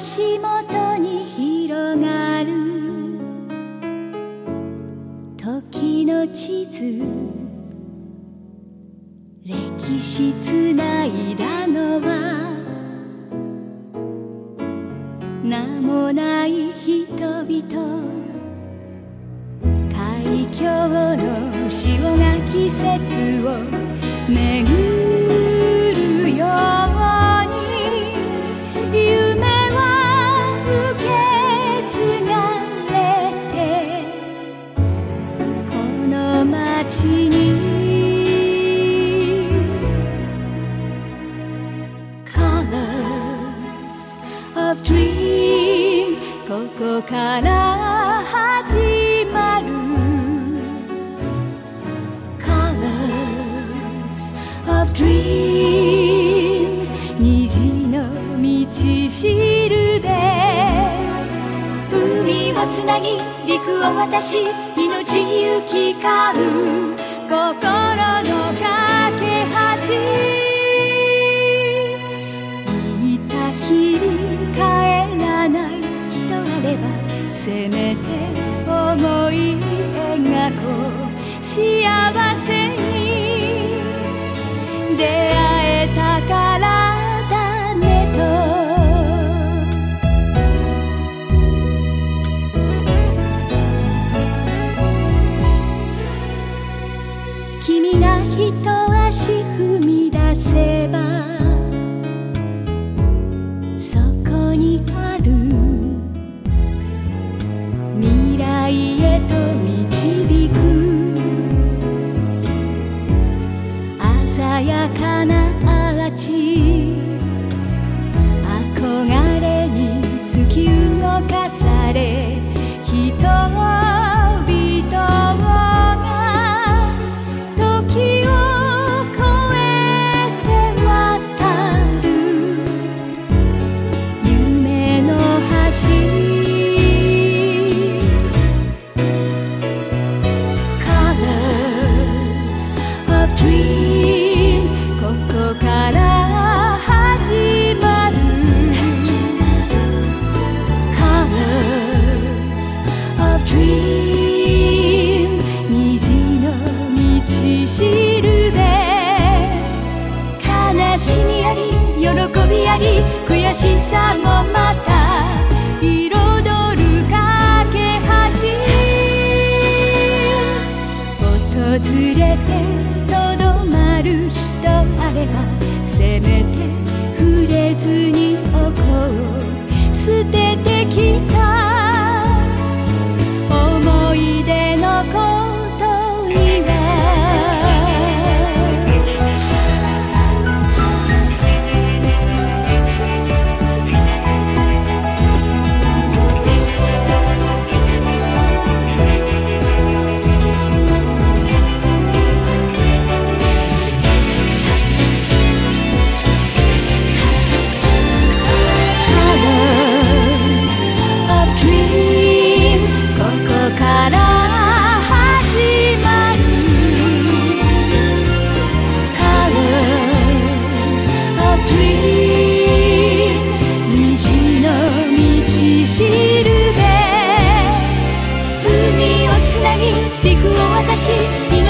足元に広がる時の地図、歴史つないだのは名もない人々、海峡の潮が季節を巡るように、夢は受け継がれてこの街に Colors of Dream ここから始まる Colors of Dream 虹の道しるべ、海をつなぎ陸を渡し命行き交う心の架け橋、行ったきり帰らない人あればせめて思い描こう、幸せに出会えたからだねと。君が一足踏み出せばそこにある未来へと導く鮮やかなアーチ、憧れに突き動かされ人々が時を越えて渡る夢の橋、 Colors of Dream ここから始まる Colors of Dream 虹の道しるべ、悲しみあり喜びあり悔しさもまた彩る架け橋、訪れてとどまる人あればせめて触れずにおこう、捨ててきた思い出のことには陸を渡し